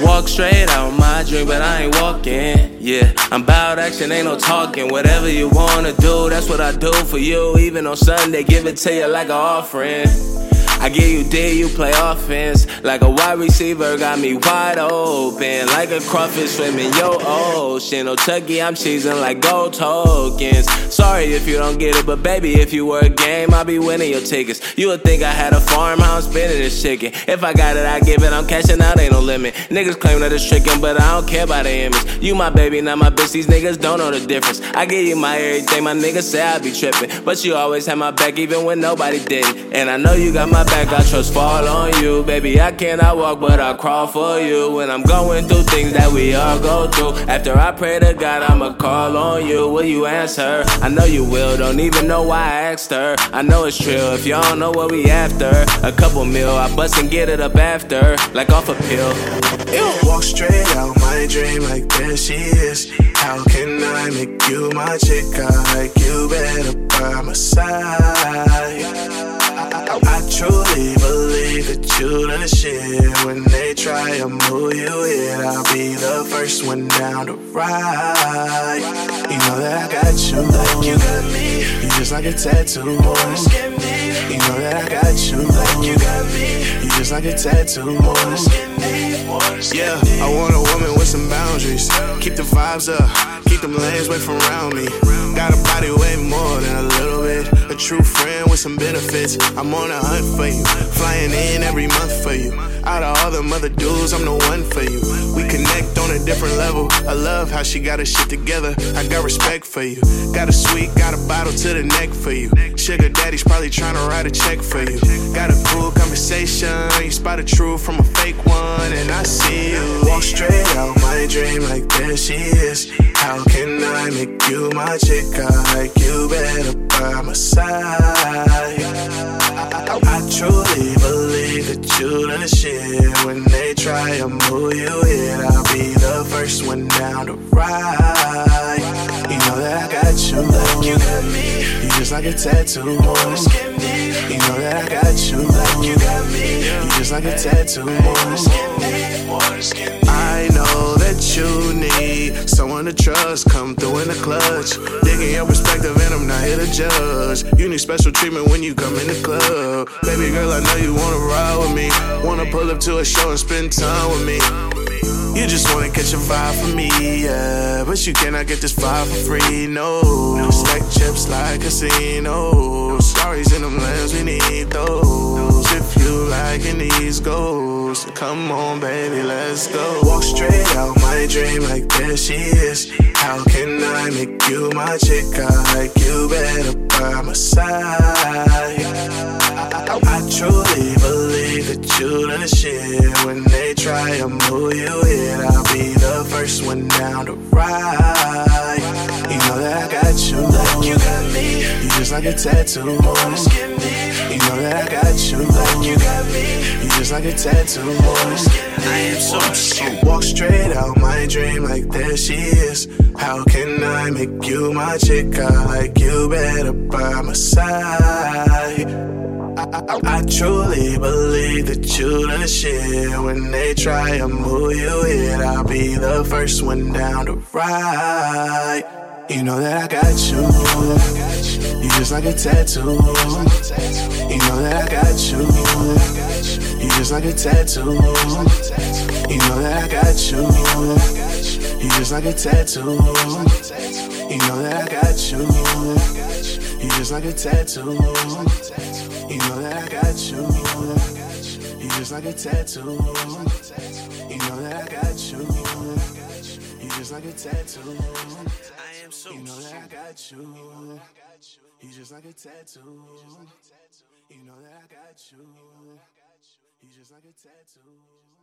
Walk straight out my dream, but I ain't walking. Yeah, I'm bout action, ain't no talking. Whatever you wanna do, that's what I do for you. Even on Sunday, give it to you like an offering. I give you D, you play offense. Like a wide receiver, got me wide open. Like a crawfish swimming your ocean. No Chucky, I'm cheesing like gold tokens. Sorry if you don't get it, but baby, if you were a game, I'll be winning your tickets. You would think I had a farm, how I'm spending this chicken. If I got it, I give it, I'm cashing out, ain't no limit. Niggas claim that it's tricking, but I don't care about the image. You my baby, not my bitch, these niggas don't know the difference. I give you my everything, my niggas say I be tripping. But you always had my back, even when nobody didn't. And I know you got my back, I trust fall on you. Baby, I cannot walk, but I crawl for you. When I'm going through things that we all go through, after I pray to God, I'ma call on you. Will you answer? I know you will, don't even know why I asked her. I know it's true, if y'all don't know what we after. A couple mil, I bust and get it up after, like off a pill. Walk straight out my dream like there she is. How can I make you my chick? I like you better by my side. I truly believe that you the shit. When they try and move you in, I'll be the first one down to ride. You know that I got you, like you got me. You just like a tattoo. You know that I got you, like you got me. You just like a tattoo. Yeah, I want a woman with some boundaries. Keep the vibes up, keep them lanes away from around me. Got a body way more than a little bit. A true friend with some benefits. I'm on a hunt for you, flying in every month for you. Out of all them other dudes, I'm the one for you. We connect on a different level. I love how she got her shit together. I got respect for you. Got a sweet, got a bottle to the neck for you. Sugar daddy's probably trying to write a check for you. Got a cool conversation. You spot a true from a fake one, and I see you. Walk straight out my dream like there she is. How can I make you my chick? I like you better by my side. I truly believe that you the shit. When they try and move you in, I'll be the first one down to ride. You know that I got you, like you got me. You just like a tattoo. You know that I got you, like you got me. You just like a tattoo. I know that you need someone to trust. Come through in the clutch, digging your perspective, and I'm not here to judge. You need special treatment when you come in the club. Baby girl, I know you wanna ride with me. Wanna pull up to a show and spend time with me. You just wanna catch a vibe from me, yeah. But you cannot get this vibe for free, no. Stack chips like casinos. Stories in them lands, we need those. If you liking these goals, come on, baby, let's go. Walk straight out my dream like there she is. How can I make you my chick? I like you better by my side. I truly believe that you the shit. When they try and move you in, I'll be the first one down to ride. You know that I got you, like you got me. You just like a tattoo. You know that I got you, like you got me. You just like a tattoo. I am so walk straight out my dream like there she is. How can I make you my chick? I like you better by my side. I truly believe that you the shit. When they try and move you in, I'll be the first one down to ride. You know that I got you. You just like a tattoo. You know that I got you. You just like a tattoo. You know that I got you. You just like a tattoo. You know that I got you. You just like a tattoo. You know that I got you. You just like a tattoo. You know that I got you. You just like a tattoo. I am so. You know that I got you. You just like a tattoo. You know that I got you. You just like a tattoo.